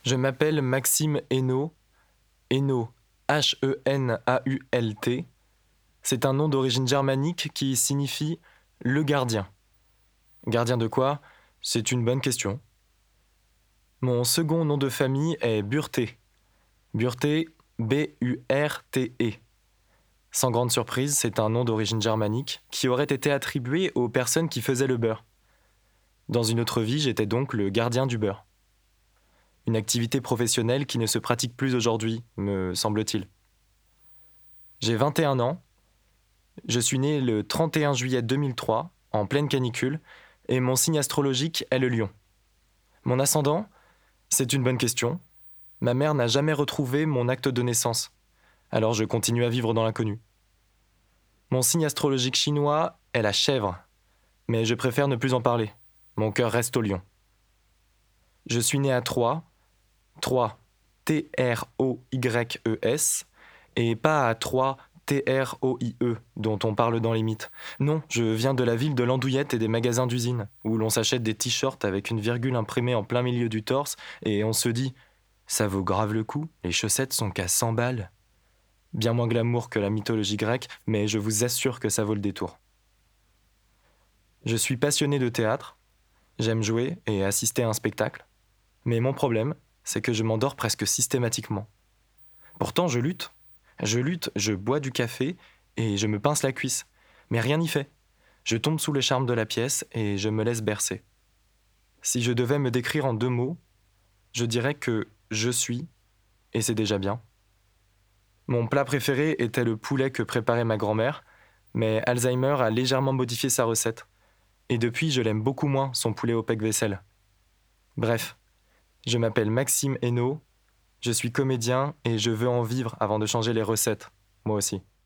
Je m'appelle Maxime Henault. Henault, Henault. C'est un nom d'origine germanique qui signifie « le gardien ». Gardien de quoi? C'est une bonne question. Mon second nom de famille est Burté. Burté, B-U-R-T-E. Sans grande surprise, c'est un nom d'origine germanique qui aurait été attribué aux personnes qui faisaient le beurre. Dans une autre vie, j'étais donc le gardien du beurre. Une activité professionnelle qui ne se pratique plus aujourd'hui, me semble-t-il. J'ai 21 ans. Je suis né le 31 juillet 2003, en pleine canicule, et mon signe astrologique est le lion. Mon ascendant? C'est une bonne question. Ma mère n'a jamais retrouvé mon acte de naissance, alors je continue à vivre dans l'inconnu. Mon signe astrologique chinois est la chèvre, mais je préfère ne plus en parler. Mon cœur reste au lion. Je suis né à Troyes, T-R-O-Y-E-S, et pas à Troyes, T-R-O-I-E, dont on parle dans les mythes. Non, je viens de la ville de l'Andouillette et des magasins d'usine, où l'on s'achète des t-shirts avec une virgule imprimée en plein milieu du torse, et on se dit « ça vaut grave le coup, les chaussettes sont qu'à 100 balles ». Bien moins glamour que la mythologie grecque, mais je vous assure que ça vaut le détour. Je suis passionné de théâtre, j'aime jouer et assister à un spectacle, mais mon problème, c'est que je m'endors presque systématiquement. Pourtant, je lutte, je bois du café et je me pince la cuisse, mais rien n'y fait. Je tombe sous le charme de la pièce et je me laisse bercer. Si je devais me décrire en 2 mots, je dirais que je suis, et c'est déjà bien. Mon plat préféré était le poulet que préparait ma grand-mère, mais Alzheimer a légèrement modifié sa recette. Et depuis, je l'aime beaucoup moins, son poulet au pec-vaisselle. Bref, je m'appelle Maxime Henault, je suis comédien et je veux en vivre avant de changer les recettes, moi aussi.